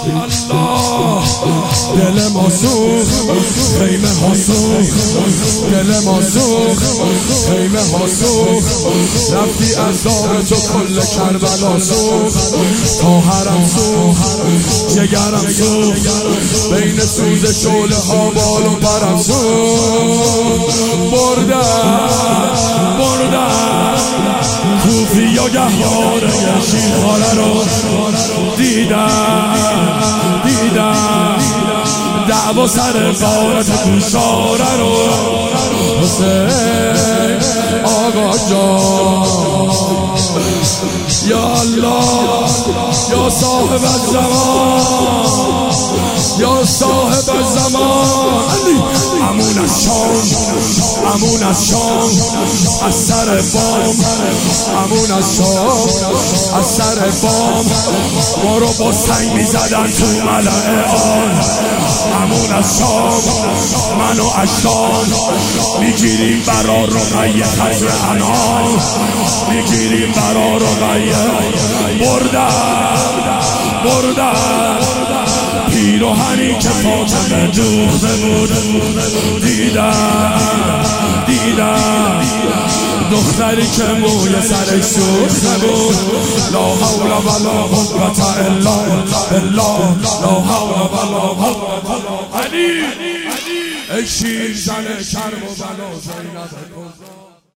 الله دل ما سوخت خیمه ها سوخت دل ما سوخت خیمه ها سوخت رفتی از دار تو کل کربلا سوخت تا حرم سوخت جگرم سوخت بین سوز شعله ها بال و پرم سوخت بردن کوفی و گهواره شیرخواره رو دیدم دعوا سر غارت گوشاره رو حسین آقا جان یا الله یا صاحب الزمان یا صاحب الزمان امون از شام از سر بام امون از شام از سر بام ما رو با سنگ میزدن تو ملعه آن امون از شام من و اشکان میگیریم برا رقیه خزر انام میگیریم برا رقیه بردن پیروهنی که فاطمه دوخته بود دیدم دختری که موی سرش سوخته بود لا حول ولا قوة الا بالله لا حول ولا قوة علی ای شیر زن کرب و بلا زینب